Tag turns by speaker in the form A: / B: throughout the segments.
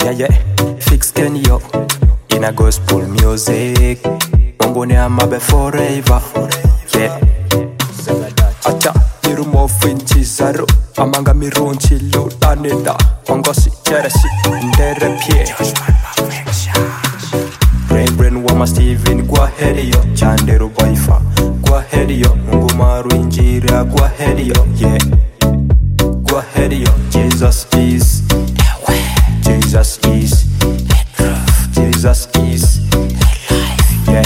A: Yeah, yeah, fix Kenyo in a gospel music. Mungu ni amabe forever. Yeah. Acha mirumo finchi zaro amanga mirunchi lutanida ongosi cheresi ndere pie. Brain wama Steven kwa heri yo chandero baifa kwa heri yo Mungu maru injira kwa heri yo. Yeah, kwa heri yo. Jesus is Jesus is Jesus is yeah.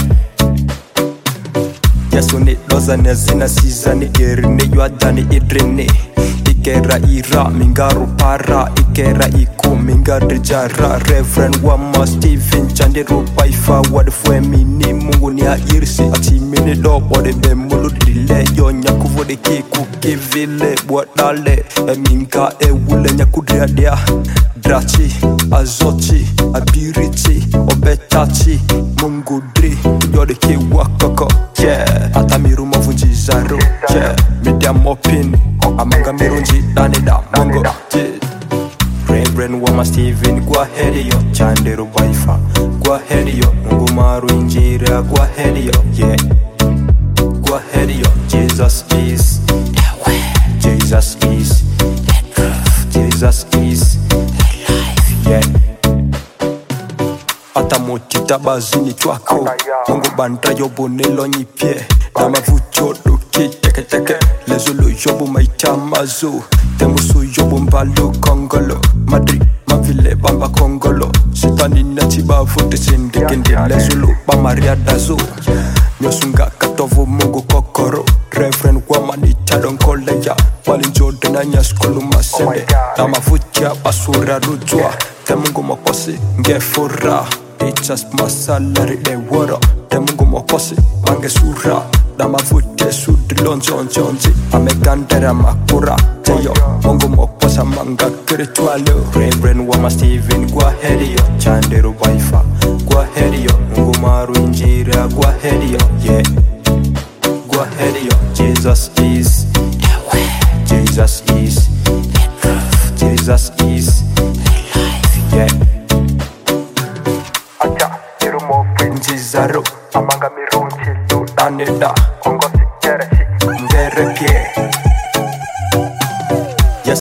A: Yesu ni loza nezina sizani gerine yuadani idrine. Ikera ira mingaru para ikera iku mingari jara. Reverend wama Steven chandiru baifa wadifwe mini Mungu ni airisi ati mini lo bode bemulu dile yo nyakuvode kiku kivile bwadale minga ewule nyakudriadia drachi azochi abiriti obetachi Mungu dri yode kiwa koko yeah. Ata miru mavunji zaro yeah. Media mopin amanga mirunji danida Mungu yeah. Reverend wama Steven kwa heri yo chandero baifa kwa heri yo Mungu maru injira kwa heri yo. Yeah, kwa heri yo. Jesus is Jesus is Jesus is yeah. Ata motita bazini twako Mungu banda yobo nelo nyipye na mavucho duki teke teke lezulu yobo maitamazo temusu yobo mbalo kongolo madri mavile bamba kongolo sitani natiba futi sindikindi lezulu bamaria dazo nyosunga katovu Mungu kokoro. Reverend wama ni chadon koleja walinjode na nyaskulu masende na mavucha basura rujwa te Mungu mokosi ngefura. It's just masalari de woro te Mungu mokosi mange sura na mavute sudri lonjonjonji amegandera makura teyo Mungu mokosa manga kiritualo. Reverend wama Steven kwa heri yo chandero baifa kwa heri yo Mungu maru injira kwa heri yo. Yeah, kwa heri yo. Jesus is Jesus is Jesus is yeah. Acha mirumo finchi zaro amanga mirunchi lutanida